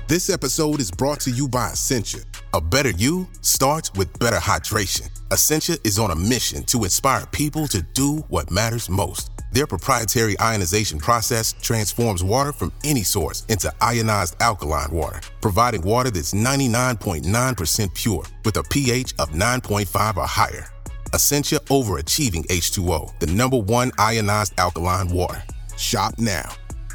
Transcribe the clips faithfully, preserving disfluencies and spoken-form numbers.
This episode is brought to you by Essentia. A better you starts with better hydration. Essentia is on a mission to inspire people to do what matters most. Their proprietary ionization process transforms water from any source into ionized alkaline water, providing water that's ninety-nine point nine percent pure with a pH of nine point five or higher. Essentia Overachieving H two O, the number one ionized alkaline water. Shop now.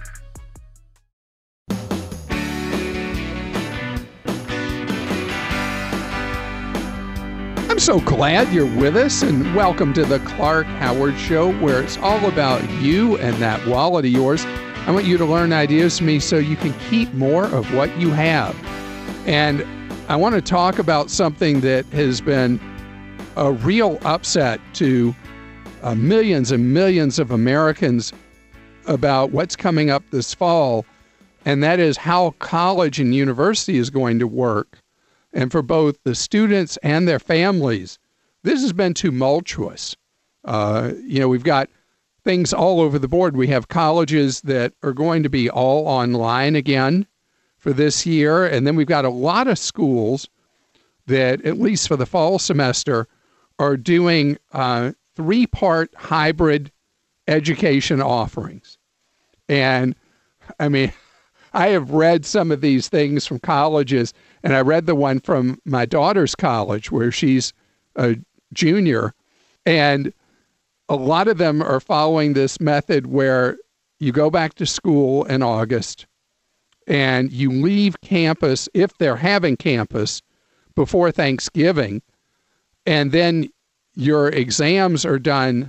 I'm so glad you're with us, and welcome to the Clark Howard Show, where it's all about you and that wallet of yours. I want you to learn ideas from me so you can keep more of what you have. And I want to talk about something that has been a real upset to uh, millions and millions of Americans about what's coming up this fall, and that is how college and university is going to work. And for both the students and their families, this has been tumultuous. Uh, you know, we've got things all over the board. We have colleges that are going to be all online again for this year. And then we've got a lot of schools that, at least for the fall semester, are doing uh, three-part hybrid education offerings. And, I mean, I have read some of these things from colleges, and I read the one from my daughter's college where she's a junior, and a lot of them are following this method where you go back to school in August and you leave campus, if they're having campus, before Thanksgiving, and then your exams are done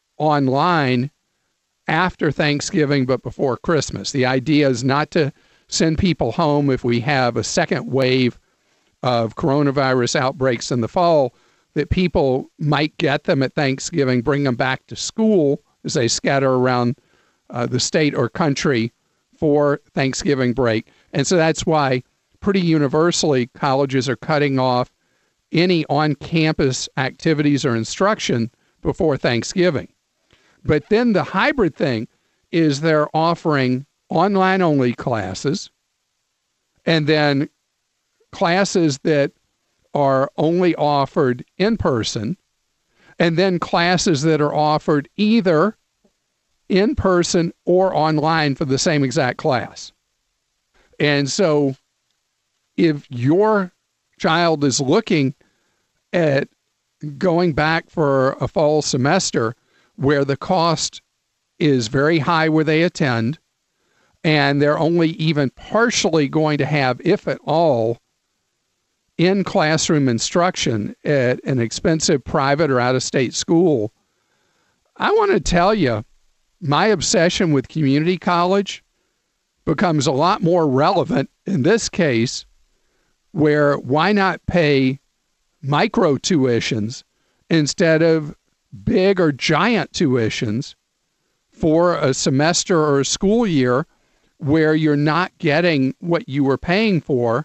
online after Thanksgiving but before Christmas. The idea is not to send people home if we have a second wave of coronavirus outbreaks in the fall, that people might get them at Thanksgiving, bring them back to school as they scatter around uh, the state or country for Thanksgiving break. And so that's why pretty universally colleges are cutting off any on-campus activities or instruction before Thanksgiving. But then the hybrid thing is they're offering online-only classes, and then classes that are only offered in person, and then classes that are offered either in person or online for the same exact class. And so if your child is looking at going back for a fall semester where the cost is very high where they attend, and they're only even partially going to have, if at all, in-classroom instruction at an expensive private or out-of-state school, I want to tell you, my obsession with community college becomes a lot more relevant in this case, where why not pay micro tuitions instead of big or giant tuitions for a semester or a school year where you're not getting what you were paying for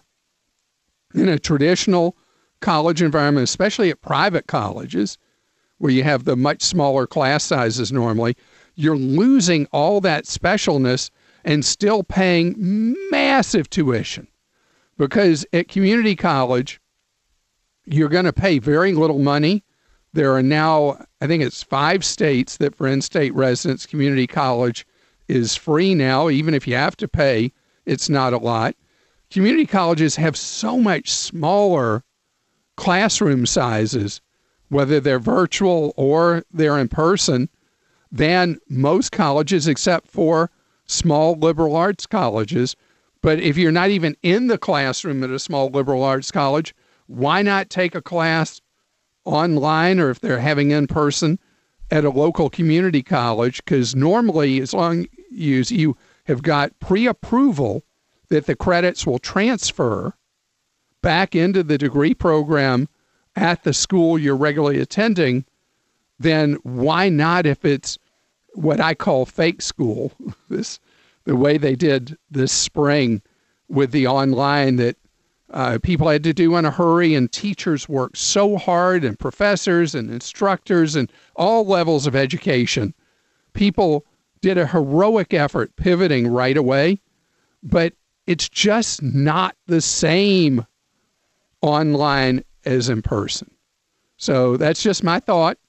in a traditional college environment, especially at private colleges where you have the much smaller class sizes normally. You're losing all that specialness and still paying massive tuition, because at community college, you're going to pay very little money. There are now, I think it's five states that for in-state residents, community college is free now. Even if you have to pay, it's not a lot. Community colleges have so much smaller classroom sizes, whether they're virtual or they're in person, than most colleges except for small liberal arts colleges. But if you're not even in the classroom at a small liberal arts college, why not take a class online, or if they're having in person at a local community college? Because normally, as long as you have got pre-approval that the credits will transfer back into the degree program at the school you're regularly attending, then why not, if it's what I call fake school, this the way they did this spring with the online that uh, people had to do in a hurry, and teachers worked so hard, and professors and instructors and all levels of education. People did a heroic effort pivoting right away. But it's just not the same online as in person. So that's just my thought.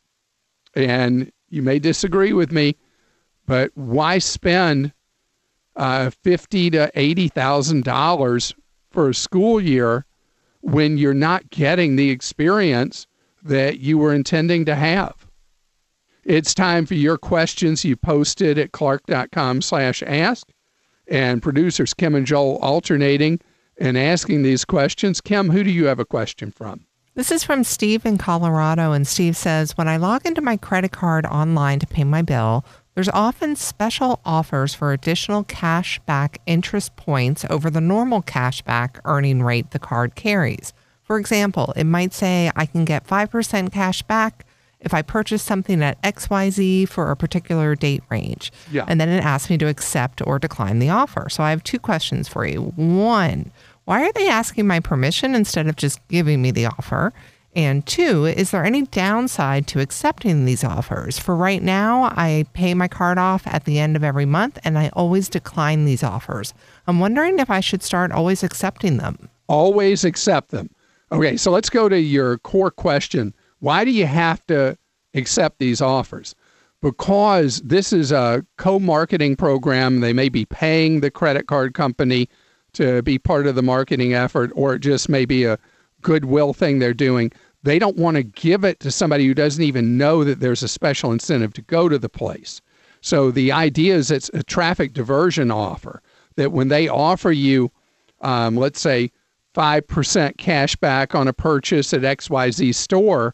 And you may disagree with me, but why spend uh, fifty to eighty thousand dollars for a school year when you're not getting the experience that you were intending to have? It's time for your questions. You posted at clark.com slash ask, and producers Kim and Joel alternating and asking these questions. Kim, who do you have a question from? This is from Steve in Colorado, and Steve says, when I log into my credit card online to pay my bill, there's often special offers for additional cash back interest points over the normal cash back earning rate the card carries. For example, it might say I can get five percent cash back if I purchase something at X Y Z for a particular date range. Yeah. And then it asks me to accept or decline the offer. So I have two questions for you. One, why are they asking my permission instead of just giving me the offer? And two, is there any downside to accepting these offers? For right now, I pay my card off at the end of every month, and I always decline these offers. I'm wondering if I should start always accepting them. Always accept them. Okay, so let's go to your core question. Why do you have to accept these offers? Because this is a co-marketing program. They may be paying the credit card company to be part of the marketing effort, or it just may be a goodwill thing they're doing. They don't want to give it to somebody who doesn't even know that there's a special incentive to go to the place. So the idea is it's a traffic diversion offer, that when they offer you, um, let's say, five percent cash back on a purchase at X Y Z store,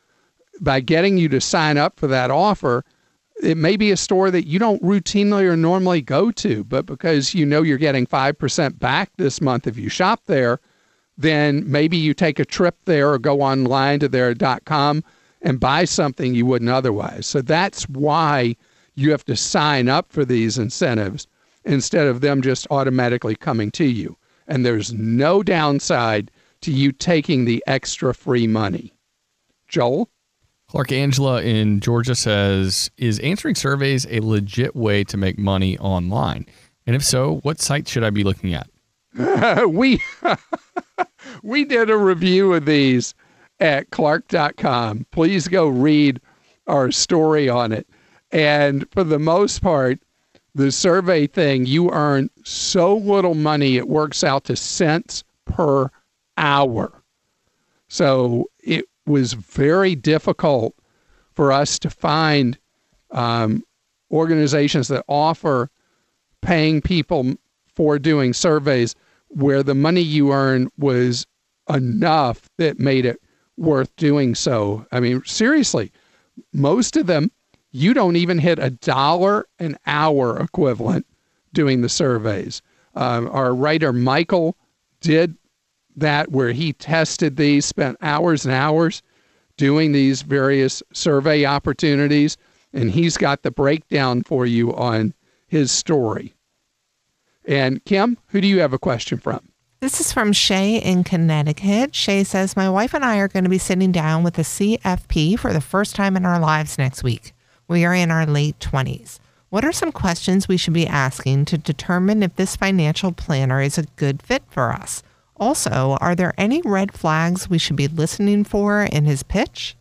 by getting you to sign up for that offer, it may be a store that you don't routinely or normally go to, but because you know you're getting five percent back this month if you shop there, then maybe you take a trip there or go online to their .com and buy something you wouldn't otherwise. So that's why you have to sign up for these incentives instead of them just automatically coming to you. And there's no downside to you taking the extra free money. Joel? Clark Angela in Georgia says, is answering surveys a legit way to make money online? And if so, what site should I be looking at? we we did a review of these at clark dot com. Please go read our story on it. And for the most part, the survey thing, you earn so little money, it works out to cents per hour. So it was very difficult for us to find um, organizations that offer paying people for doing surveys where the money you earn was enough that made it worth doing so. I mean, seriously, most of them, you don't even hit a dollar an hour equivalent doing the surveys. Um, our writer, Michael, did that where he tested these, spent hours and hours doing these various survey opportunities, and he's got the breakdown for you on his story. And Kim, who do you have a question from? This is from Shay in Connecticut. Shay says, my wife and I are going to be sitting down with a C F P for the first time in our lives next week. We are in our late twenties. What are some questions we should be asking to determine if this financial planner is a good fit for us? Also, are there any red flags we should be listening for in his pitch?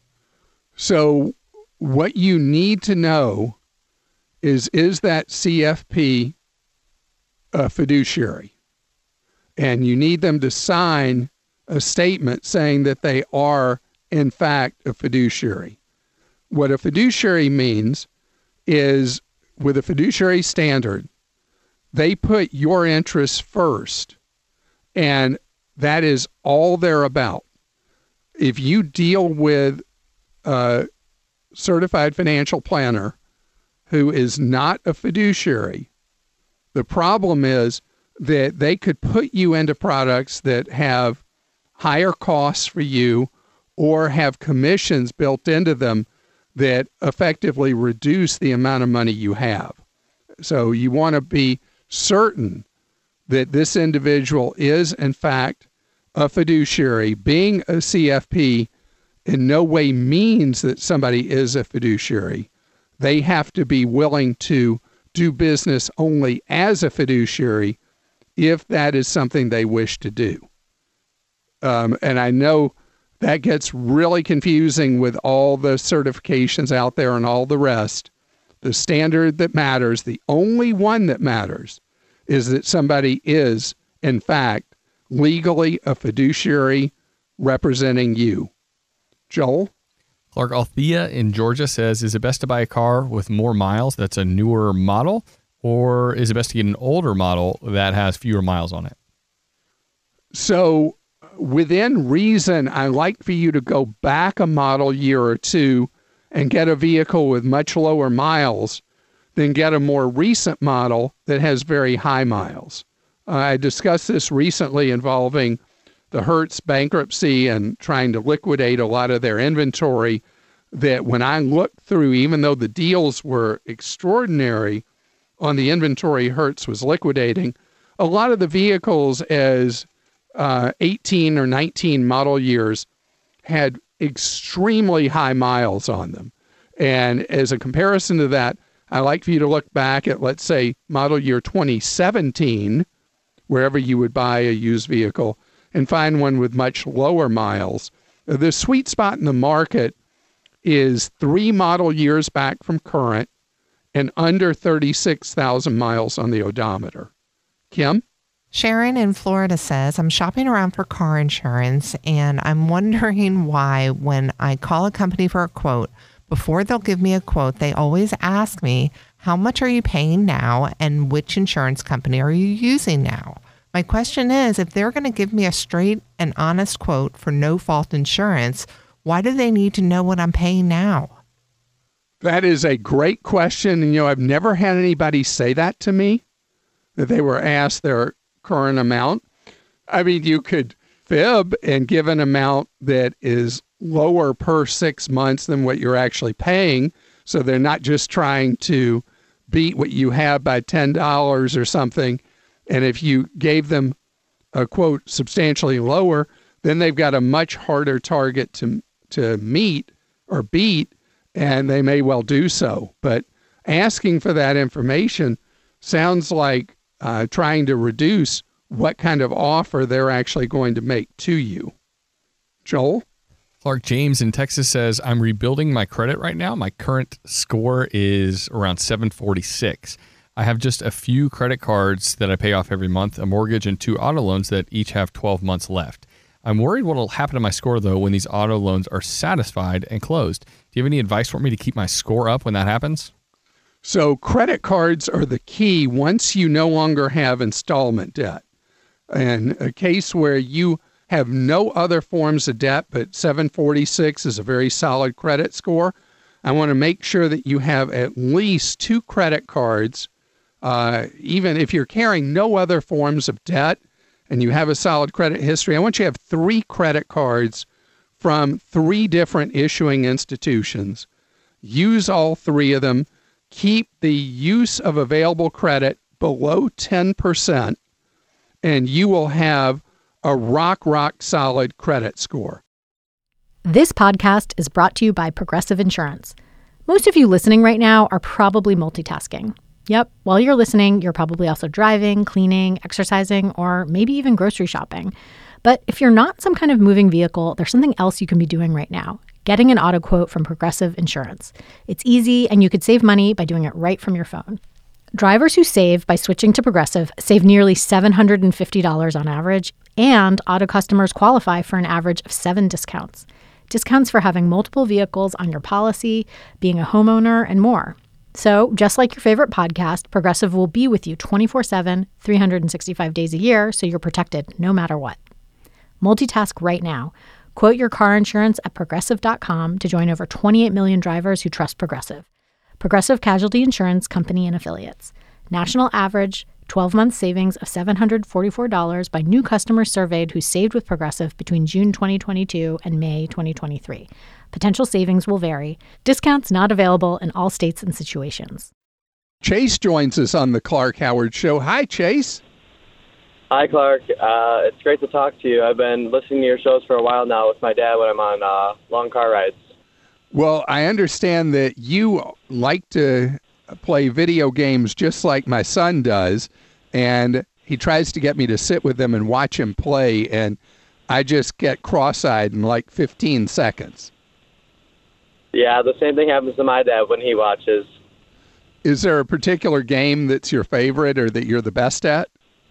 So what you need to know is, is that C F P a fiduciary? And you need them to sign a statement saying that they are, in fact, a fiduciary. What a fiduciary means is, with a fiduciary standard, they put your interests first, and that is all they're about. If you deal with a certified financial planner who is not a fiduciary, the problem is that they could put you into products that have higher costs for you or have commissions built into them that effectively reduce the amount of money you have. So you want to be certain that this individual is, in fact, a fiduciary. Being a C F P in no way means that somebody is a fiduciary. They have to be willing to do business only as a fiduciary if that is something they wish to do. Um, and I know that gets really confusing with all the certifications out there and all the rest. The standard that matters, the only one that matters, is that somebody is, in fact, legally a fiduciary representing you. Joel? Clark, Althea in Georgia says, is it best to buy a car with more miles that's a newer model, or is it best to get an older model that has fewer miles on it? So within reason, I like for you to go back a model year or two and get a vehicle with much lower miles than get a more recent model that has very high miles. Uh, I discussed this recently involving the Hertz bankruptcy and trying to liquidate a lot of their inventory, that when I looked through, even though the deals were extraordinary on the inventory Hertz was liquidating, a lot of the vehicles as uh, eighteen or nineteen model years had extremely high miles on them. And as a comparison to that, I like for you to look back at, let's say, model year twenty seventeen, wherever you would buy a used vehicle, and find one with much lower miles. The sweet spot in the market is three model years back from current and under thirty-six thousand miles on the odometer. Kim? Sharon in Florida says, I'm shopping around for car insurance and I'm wondering why when I call a company for a quote, before they'll give me a quote, they always ask me, how much are you paying now and which insurance company are you using now? My question is, if they're going to give me a straight and honest quote for no-fault insurance, why do they need to know what I'm paying now? That is a great question. And, you know, I've never had anybody say that to me, that they were asked their current amount. I mean, you could fib and give an amount that is lower per six months than what you're actually paying. So they're not just trying to beat what you have by ten dollars or something. And if you gave them a quote substantially lower, then they've got a much harder target to to meet or beat, and they may well do so. But asking for that information sounds like uh, trying to reduce what kind of offer they're actually going to make to you. Joel? Clark, James in Texas says, I'm rebuilding my credit right now. My current score is around seven forty-six. I have just a few credit cards that I pay off every month, a mortgage, and two auto loans that each have twelve months left. I'm worried what will happen to my score, though, when these auto loans are satisfied and closed. Do you have any advice for me to keep my score up when that happens? So credit cards are the key once you no longer have installment debt. And a case where you have no other forms of debt, but seven forty-six is a very solid credit score, I want to make sure that you have at least two credit cards. Uh, even if you're carrying no other forms of debt and you have a solid credit history, I want you to have three credit cards from three different issuing institutions. Use all three of them. Keep the use of available credit below ten percent, and you will have a rock, rock solid credit score. This podcast is brought to you by Progressive Insurance. Most of you listening right now are probably multitasking. Yep, while you're listening, you're probably also driving, cleaning, exercising, or maybe even grocery shopping. But if you're not some kind of moving vehicle, there's something else you can be doing right now. Getting an auto quote from Progressive Insurance. It's easy, and you could save money by doing it right from your phone. Drivers who save by switching to Progressive save nearly seven hundred fifty dollars on average, and auto customers qualify for an average of seven discounts. Discounts for having multiple vehicles on your policy, being a homeowner, and more. So, just like your favorite podcast, Progressive will be with you twenty-four seven, three hundred sixty-five days a year, so you're protected no matter what. Multitask right now. Quote your car insurance at Progressive dot com to join over twenty-eight million drivers who trust Progressive. Progressive Casualty Insurance Company and Affiliates. National average twelve-month savings of seven hundred forty-four dollars by new customers surveyed who saved with Progressive between June twenty twenty-two and May twenty twenty-three. Potential savings will vary. Discounts not available in all states and situations. Chase joins us on the Clark Howard Show. Hi, Chase. Hi, Clark. Uh, it's great to talk to you. I've been listening to your shows for a while now with my dad when I'm on uh, long car rides. Well, I understand that you like to play video games just like my son does, and he tries to get me to sit with him and watch him play, and I just get cross-eyed in like fifteen seconds. Yeah, the same thing happens to my dad when he watches. Is there a particular game that's your favorite or that you're the best at?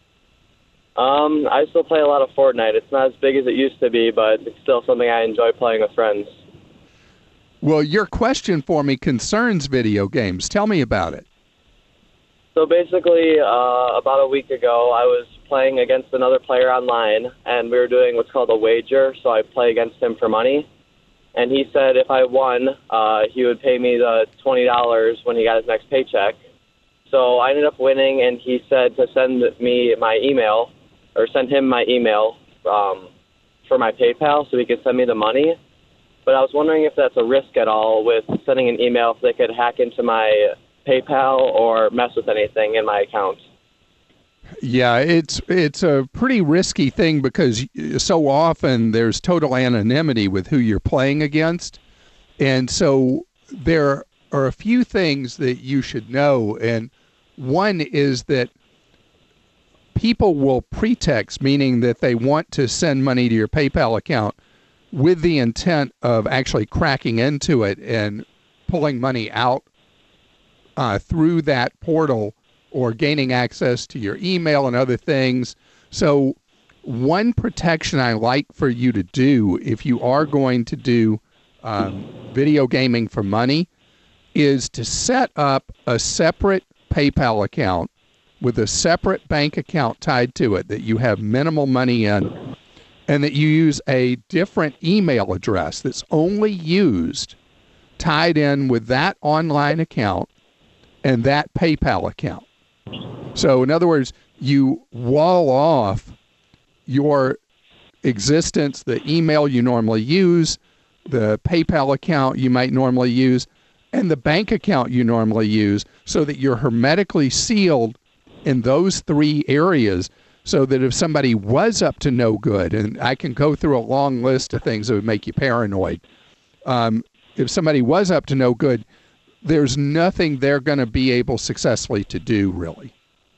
Um, I still play a lot of Fortnite. It's not as big as it used to be, but it's still something I enjoy playing with friends. Well, your question for me concerns video games. Tell me about it. So basically, uh, about a week ago, I was playing against another player online, and we were doing what's called a wager, so I play against him for money. And he said if I won, uh, he would pay me the twenty dollars when he got his next paycheck. So I ended up winning, and he said to send me my email, or send him my email um, for my PayPal so he could send me the money. But I was wondering if that's a risk at all with sending an email, if they could hack into my PayPal or mess with anything in my account. Yeah, it's it's a pretty risky thing because so often there's total anonymity with who you're playing against. And so there are a few things that you should know. And one is that people will pretext, meaning that they want to send money to your PayPal account with the intent of actually cracking into it and pulling money out uh, through that portal or gaining access to your email and other things. So one protection I like for you to do if you are going to do um, video gaming for money is to set up a separate PayPal account with a separate bank account tied to it that you have minimal money in, and that you use a different email address that's only used tied in with that online account and that PayPal account. So in other words, you wall off your existence, the email you normally use, the PayPal account you might normally use, and the bank account you normally use, so that you're hermetically sealed in those three areas, so that if somebody was up to no good, and I can go through a long list of things that would make you paranoid, um, if somebody was up to no good, there's nothing they're going to be able successfully to do, really.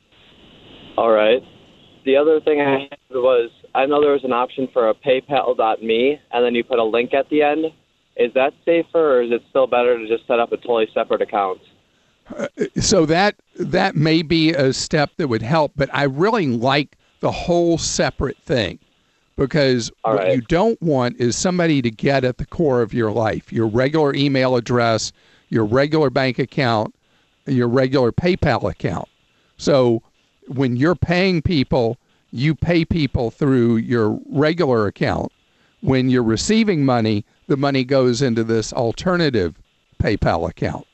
All right. The other thing I had was, I know there was an option for a PayPal dot me, and then you put a link at the end. Is that safer, or is it still better to just set up a totally separate account? Uh, so that that may be a step that would help, but I really like the whole separate thing, because All what right. you don't want is somebody to get at the core of your life, your regular email address, your regular bank account, your regular PayPal account. So when you're paying people, you pay people through your regular account. When you're receiving money, the money goes into this alternative PayPal account.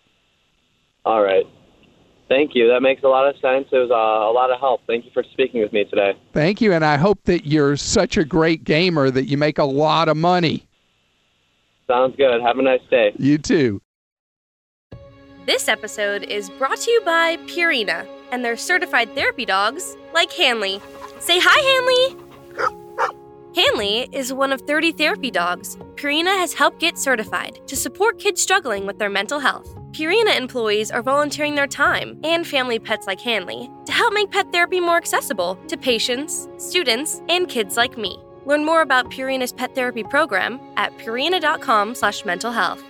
All right. Thank you. That makes a lot of sense. It was uh, a lot of help. Thank you for speaking with me today. Thank you, and I hope that you're such a great gamer that you make a lot of money. Sounds good. Have a nice day. You too. This episode is brought to you by Purina and their certified therapy dogs like Hanley. Say hi, Hanley! Hanley is one of thirty therapy dogs Purina has helped get certified to support kids struggling with their mental health. Purina employees are volunteering their time and family pets like Hanley to help make pet therapy more accessible to patients, students, and kids like me. Learn more about Purina's pet therapy program at purina.com slash mental health.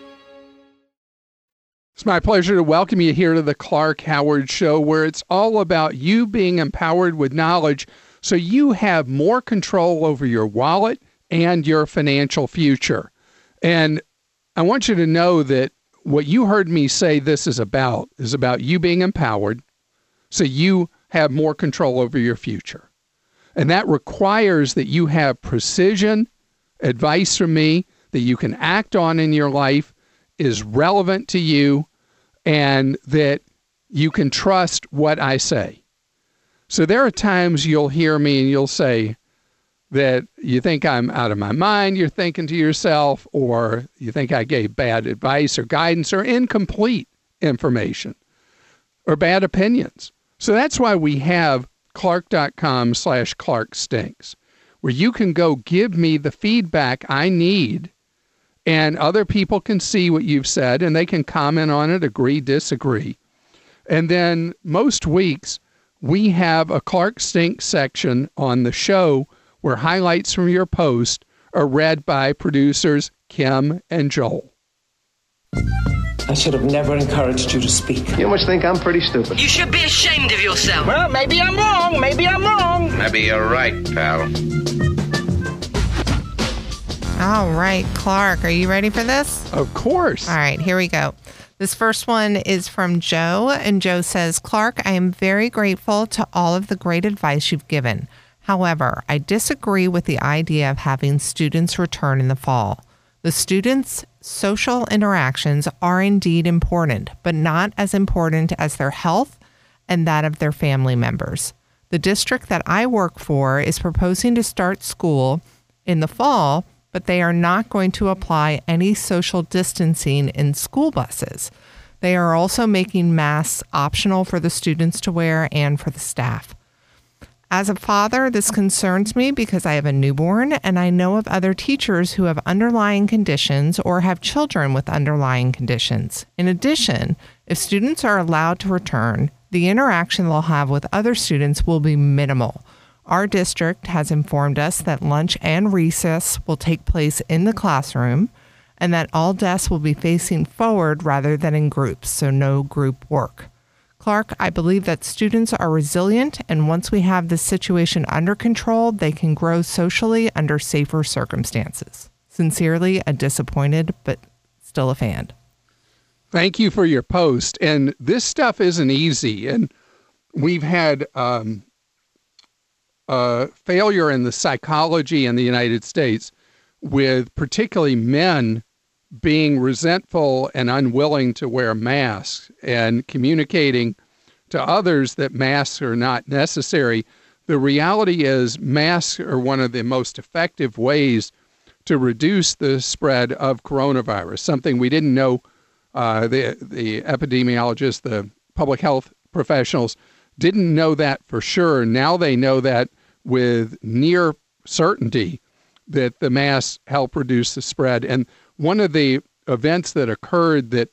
It's my pleasure to welcome you here to the Clark Howard Show, where it's all about you being empowered with knowledge so you have more control over your wallet and your financial future. And I want you to know that what you heard me say this is about is about you being empowered so you have more control over your future. And that requires that you have precision, advice from me that you can act on in your life, is relevant to you, and that you can trust what I say. So there are times you'll hear me and you'll say that you think I'm out of my mind, you're thinking to yourself, or you think I gave bad advice or guidance or incomplete information or bad opinions. So that's why we have clark.com slash Clark Stinks, where you can go give me the feedback I need, and other people can see what you've said and they can comment on it, agree, disagree. And then most weeks we have a Clark Stink section on the show where highlights from your post are read by producers Kim and Joel. I should have never encouraged you to speak. You must think I'm pretty stupid. You should be ashamed of yourself. Well, maybe I'm wrong. Maybe I'm wrong. Maybe you're right, pal. All right, Clark, are you ready for this? Of course. All right, here we go. This first one is from Joe, and Joe says, Clark, I am very grateful to all of the great advice you've given. However, I disagree with the idea of having students return in the fall. The students' social interactions are indeed important, but not as important as their health and that of their family members. The district that I work for is proposing to start school in the fall, but they are not going to apply any social distancing in school buses. They are also making masks optional for the students to wear and for the staff. As a father, this concerns me because I have a newborn and I know of other teachers who have underlying conditions or have children with underlying conditions. In addition, if students are allowed to return, the interaction they'll have with other students will be minimal. Our district has informed us that lunch and recess will take place in the classroom and that all desks will be facing forward rather than in groups, so no group work. Clark, I believe that students are resilient, and once we have this situation under control, they can grow socially under safer circumstances. Sincerely, a disappointed, but still a fan. Thank you for your post. And this stuff isn't easy. And we've had um, a failure in the psychology in the United States with particularly men being resentful and unwilling to wear masks and communicating to others that masks are not necessary. The reality is masks are one of the most effective ways to reduce the spread of coronavirus, something we didn't know. Uh, the, the epidemiologists, the public health professionals didn't know that for sure. Now they know that with near certainty that the masks help reduce the spread. And one of the events that occurred that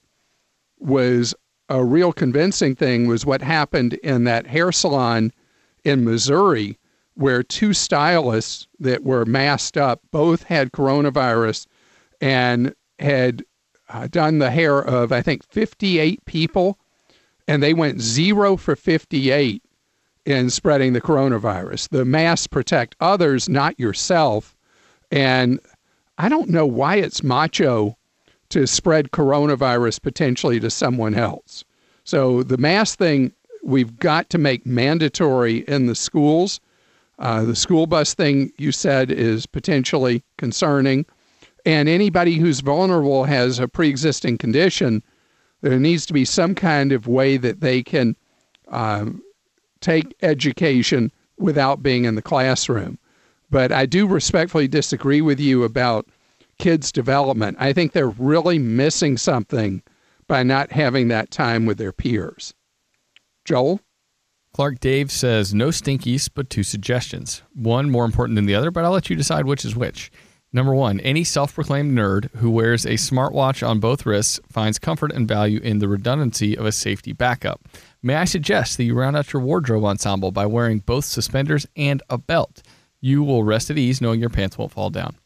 was a real convincing thing was what happened in that hair salon in Missouri, where two stylists that were masked up both had coronavirus and had uh, done the hair of, I think, fifty-eight people, and they went zero for fifty-eight in spreading the coronavirus. The masks protect others, not yourself. And I don't know why it's macho to spread coronavirus potentially to someone else. So the mask thing, we've got to make mandatory in the schools. Uh, the school bus thing, you said, is potentially concerning. And anybody who's vulnerable has a pre-existing condition, there needs to be some kind of way that they can um, take education without being in the classroom. But I do respectfully disagree with you about kids' development. I think they're really missing something by not having that time with their peers. Joel? Clark Dave says, no stinkies, but two suggestions. One more important than the other, but I'll let you decide which is which. Number one, any self-proclaimed nerd who wears a smartwatch on both wrists finds comfort and value in the redundancy of a safety backup. May I suggest that you round out your wardrobe ensemble by wearing both suspenders and a belt. You will rest at ease knowing your pants won't fall down.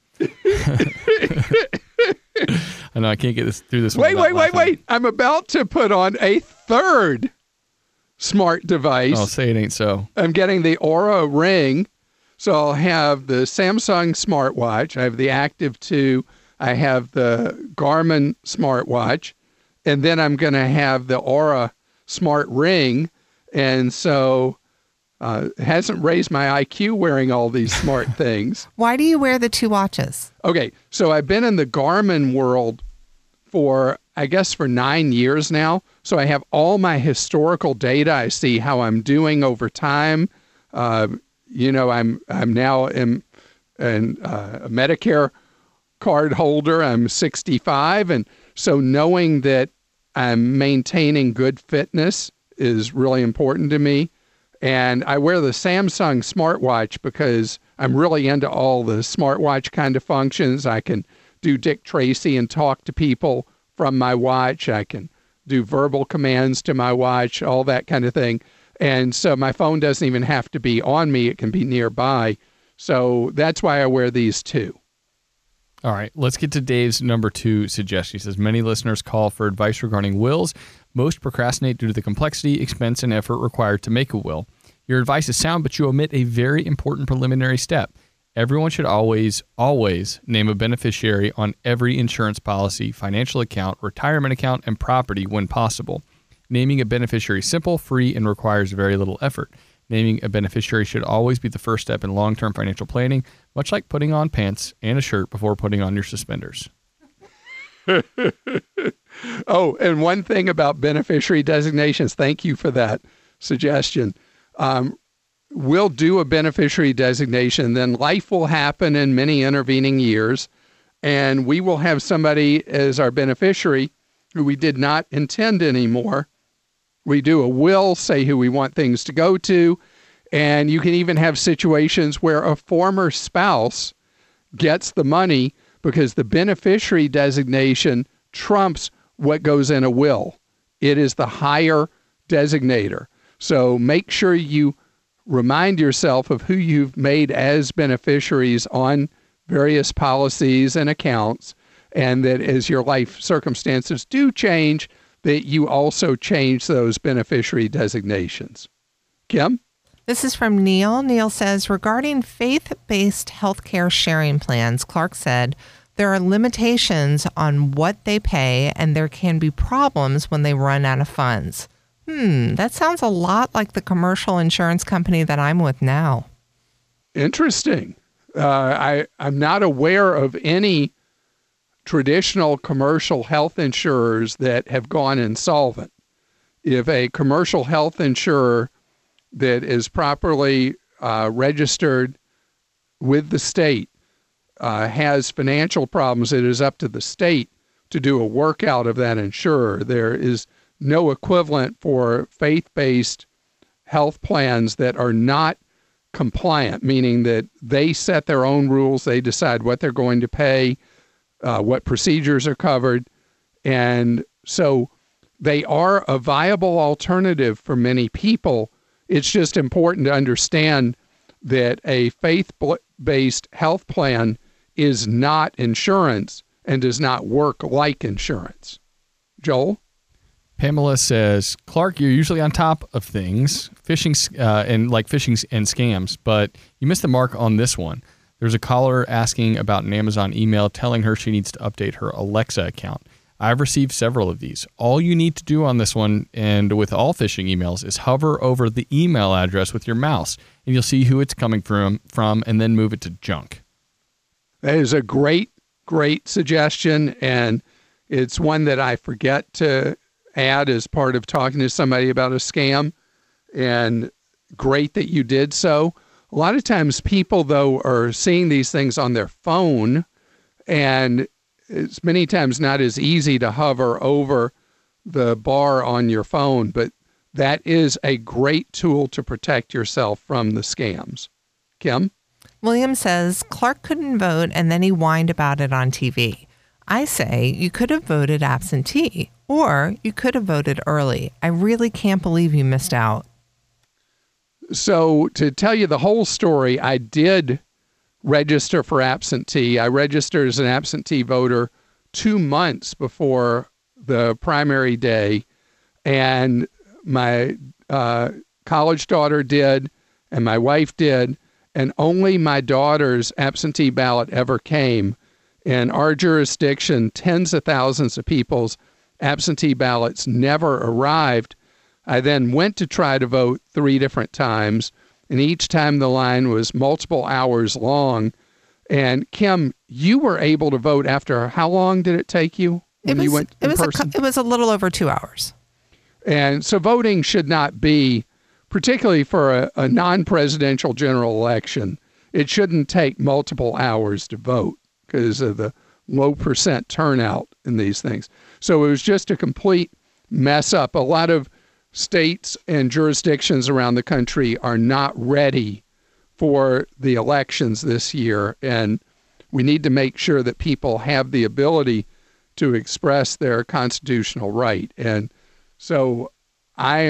I know I can't get this through this one. Wait, wait, wait, laughing. wait. I'm about to put on a third smart device. Oh, say it ain't so. I'm getting the Aura Ring. So I'll have the Samsung smartwatch. I have the Active two. I have the Garmin smartwatch. And then I'm going to have the Aura smart ring. And so uh, it hasn't raised my I Q wearing all these smart things. Why do you wear the two watches? Okay, so I've been in the Garmin world for, I guess, for nine years now. So I have all my historical data. I see how I'm doing over time. Uh, you know, I'm I'm now in, in, uh, a Medicare card holder. I'm sixty-five. And so knowing that I'm maintaining good fitness is really important to me. And I wear the Samsung smartwatch because I'm really into all the smartwatch kind of functions. I can do Dick Tracy and talk to people from my watch. I can do verbal commands to my watch, all that kind of thing. And so my phone doesn't even have to be on me. It can be nearby. So that's why I wear these two. All right, let's get to Dave's number two suggestion. He says, many listeners call for advice regarding wills. Most procrastinate due to the complexity, expense, and effort required to make a will. Your advice is sound, but you omit a very important preliminary step. Everyone should always, always name a beneficiary on every insurance policy, financial account, retirement account, and property when possible. Naming a beneficiary is simple, free, and requires very little effort. Naming a beneficiary should always be the first step in long-term financial planning, much like putting on pants and a shirt before putting on your suspenders. Oh, and one thing about beneficiary designations, thank you for that suggestion. Um, we'll do a beneficiary designation, then life will happen in many intervening years, and we will have somebody as our beneficiary who we did not intend anymore. We do a will, say who we want things to go to, and you can even have situations where a former spouse gets the money because the beneficiary designation trumps what goes in a will. It is the higher designator. So make sure you remind yourself of who you've made as beneficiaries on various policies and accounts, and that as your life circumstances do change, that you also change those beneficiary designations. Kim? This is from Neil. Neil says, regarding faith-based healthcare sharing plans, Clark said, there are limitations on what they pay, and there can be problems when they run out of funds. Hmm, that sounds a lot like the commercial insurance company that I'm with now. Interesting. Uh, I, I'm not aware of any traditional commercial health insurers that have gone insolvent. If a commercial health insurer that is properly uh, registered with the state uh, has financial problems, it is up to the state to do a workout of that insurer. There is no equivalent for faith-based health plans that are not compliant, meaning that they set their own rules, they decide what they're going to pay, uh, what procedures are covered, and so they are a viable alternative for many people. It's just important to understand that a faith-based health plan is not insurance and does not work like insurance. Joel? Pamela says, Clark, you're usually on top of things, phishing uh, and like phishing and scams, but you missed the mark on this one. There's a caller asking about an Amazon email telling her she needs to update her Alexa account. I've received several of these. All you need to do on this one, and with all phishing emails, is hover over the email address with your mouse, and you'll see who it's coming from, from and then move it to junk. That is a great, great suggestion, and it's one that I forget to add as part of talking to somebody about a scam, and great that you did so. A lot of times people, though, are seeing these things on their phone, and it's many times not as easy to hover over the bar on your phone, but that is a great tool to protect yourself from the scams. Kim? William says, Clark couldn't vote and then he whined about it on T V. I say you could have voted absentee, or you could have voted early. I really can't believe you missed out. So to tell you the whole story, I did register for absentee. I registered as an absentee voter two months before the primary day, and my uh, college daughter did, and my wife did, and only my daughter's absentee ballot ever came. In our jurisdiction, tens of thousands of people's absentee ballots never arrived. I then went to try to vote three different times, and each time the line was multiple hours long. And Kim, you were able to vote after how long did it take you when it was, you went in it was person? A, it was a little over two hours. And so voting should not be, particularly for a, a non-presidential general election, it shouldn't take multiple hours to vote because of the low percent turnout in these things. So it was just a complete mess up. A lot of states and jurisdictions around the country are not ready for the elections this year, and we need to make sure that people have the ability to express their constitutional right. And so I am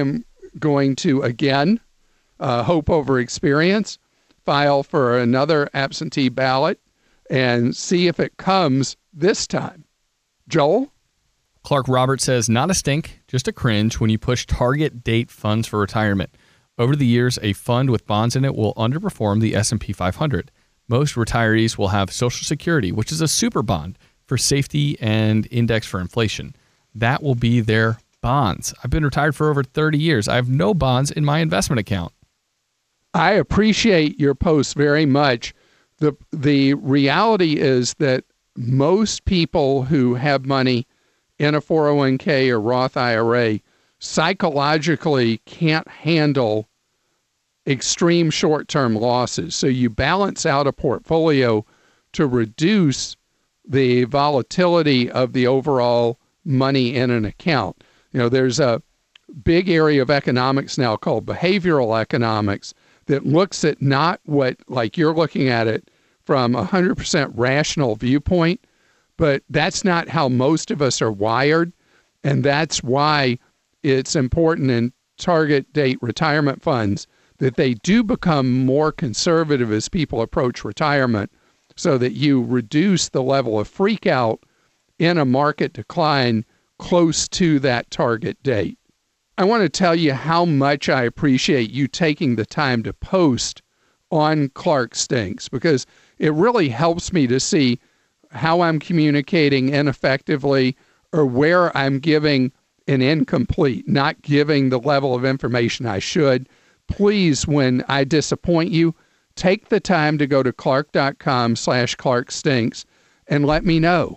going to, again, uh, hope over experience, file for another absentee ballot, and see if it comes this time. Joel? Clark Roberts says, not a stink, just a cringe when you push target date funds for retirement. Over the years, a fund with bonds in it will underperform the S and P five hundred. Most retirees will have Social Security, which is a super bond for safety and index for inflation. That will be their bonds. I've been retired for over thirty years. I have no bonds in my investment account. I appreciate your post very much. The the reality is that most people who have money in a four oh one k or Roth I R A psychologically can't handle extreme short-term losses. So you balance out a portfolio to reduce the volatility of the overall money in an account. You know, there's a big area of economics now called behavioral economics that looks at not what, like you're looking at it from a one hundred percent rational viewpoint, but that's not how most of us are wired. And that's why it's important in target date retirement funds that they do become more conservative as people approach retirement so that you reduce the level of freak out in a market decline close to that target date. I want to tell you how much I appreciate you taking the time to post on Clark Stinks, because it really helps me to see how I'm communicating ineffectively or where I'm giving an incomplete, not giving the level of information I should. Please, when I disappoint you, take the time to go to clark.com slash Clark Stinks and let me know.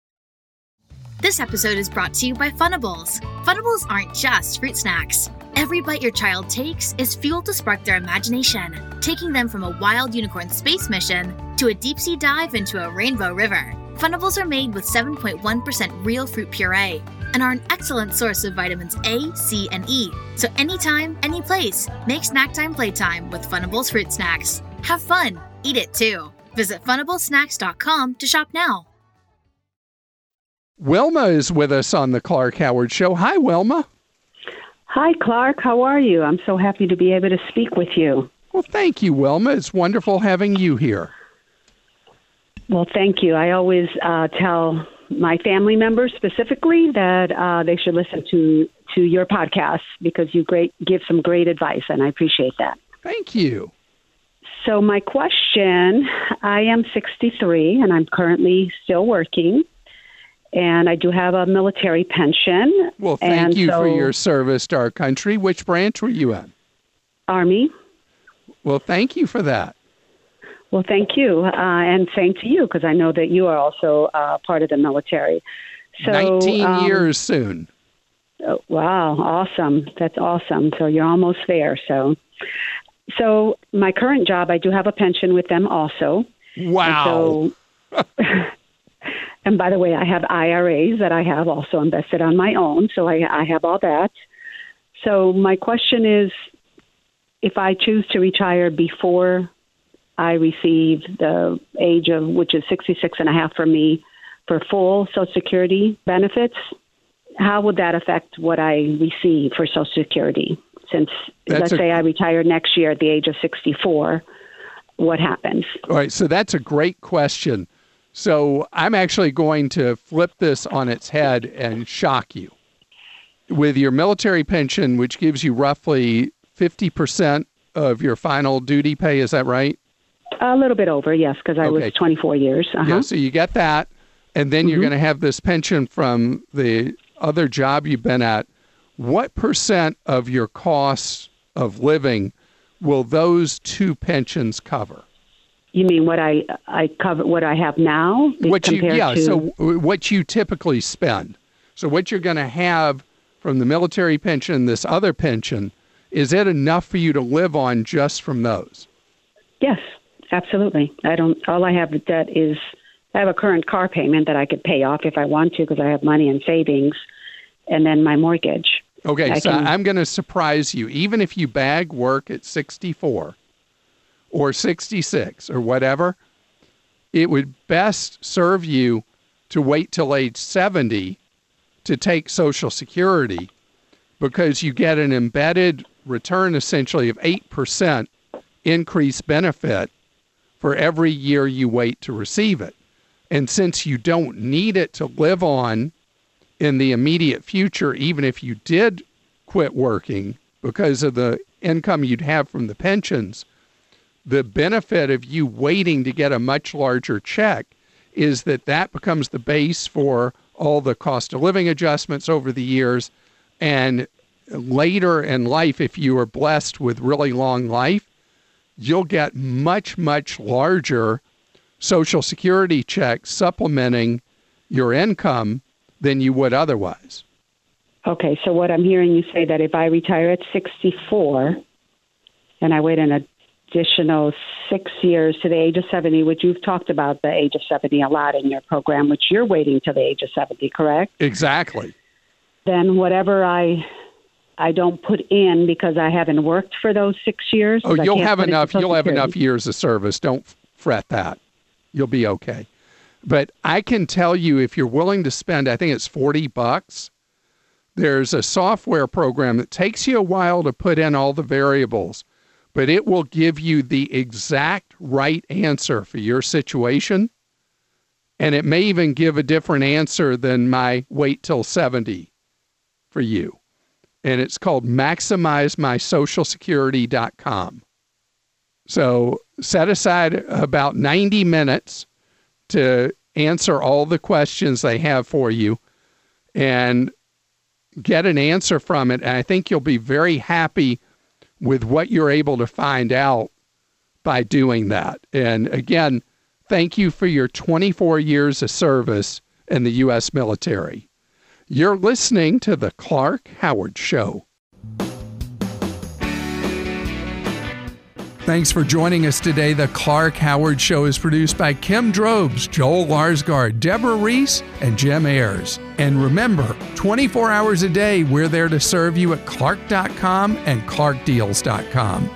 This episode is brought to you by Funables. Funables aren't just fruit snacks. Every bite your child takes is fuel to spark their imagination, taking them from a wild unicorn space mission to a deep-sea dive into a rainbow river. Funables are made with seven point one percent real fruit puree and are an excellent source of vitamins A, C, and E. So anytime, any place, make snack time playtime with Funables fruit snacks. Have fun. Eat it too. Visit funables snacks dot com to shop now. Wilma is with us on the Clark Howard Show. Hi, Wilma. Hi, Clark. How are you? I'm so happy to be able to speak with you. Well, thank you, Wilma. It's wonderful having you here. Well, thank you. I always uh, tell my family members specifically that uh, they should listen to, to your podcast because you great give some great advice, and I appreciate that. Thank you. So my question, I am sixty-three, and I'm currently still working. And I do have a military pension. Well, thank and you so, for your service to our country. Which branch were you in? Army. Well, thank you for that. Well, thank you. Uh, and same to you, because I know that you are also uh, part of the military. So, nineteen um, years soon. Oh, wow. Awesome. That's awesome. So you're almost there. So, so my current job, I do have a pension with them also. Wow. And so, and by the way, I have I R As that I have also invested on my own. So I, I have all that. So my question is, if I choose to retire before I receive the age of, which is sixty-six and a half for me, for full Social Security benefits, how would that affect what I receive for Social Security? Since, that's let's a, say I retire next year at the age of sixty-four, what happens? All right, so that's a great question. So I'm actually going to flip this on its head and shock you. With your military pension, which gives you roughly fifty percent of your final duty pay, is that right? A little bit over, yes, because I okay. was twenty-four years. Uh-huh. Yeah, so you get that, and then mm-hmm. you're going to have this pension from the other job you've been at. What percent of your costs of living will those two pensions cover? You mean what I I cover what I have now? What you yeah, to... so what you typically spend. So what you're going to have from the military pension, this other pension, is it enough for you to live on just from those? Yes, absolutely. I don't. All I have that is I have a current car payment that I could pay off if I want to because I have money in savings, and then my mortgage. Okay, I so can... I'm going to surprise you. Even if you bag work at sixty-four or sixty-six or whatever, it would best serve you to wait till age seventy to take Social Security, because you get an embedded return essentially of eight percent increased benefit for every year you wait to receive it. And since you don't need it to live on in the immediate future, even if you did quit working because of the income you'd have from the pensions, the benefit of you waiting to get a much larger check is that that becomes the base for all the cost of living adjustments over the years. And later in life, if you are blessed with really long life, you'll get much, much larger Social Security checks supplementing your income than you would otherwise. Okay, so what I'm hearing you say that if I retire at sixty-four and I wait an additional six years to the age of seventy, which you've talked about the age of seventy a lot in your program, which you're waiting to the age of seventy, correct? Exactly. Then whatever I I don't put in because I haven't worked for those six years. Oh, you'll have enough. You'll have enough years of service. Don't fret that. You'll be okay. But I can tell you, if you're willing to spend, I think it's forty bucks, there's a software program that takes you a while to put in all the variables, but it will give you the exact right answer for your situation. And it may even give a different answer than my wait till seventy for you. And it's called maximize my social security dot com. So set aside about ninety minutes to answer all the questions they have for you and get an answer from it. And I think you'll be very happy with what you're able to find out by doing that. And again, thank you for your twenty-four years of service in the U S military. You're listening to The Clark Howard Show. Thanks for joining us today. The Clark Howard Show is produced by Kim Drobes, Joel Larsgaard, Deborah Reese, and Jim Ayers. And remember, twenty-four hours a day, we're there to serve you at clark dot com and clark deals dot com.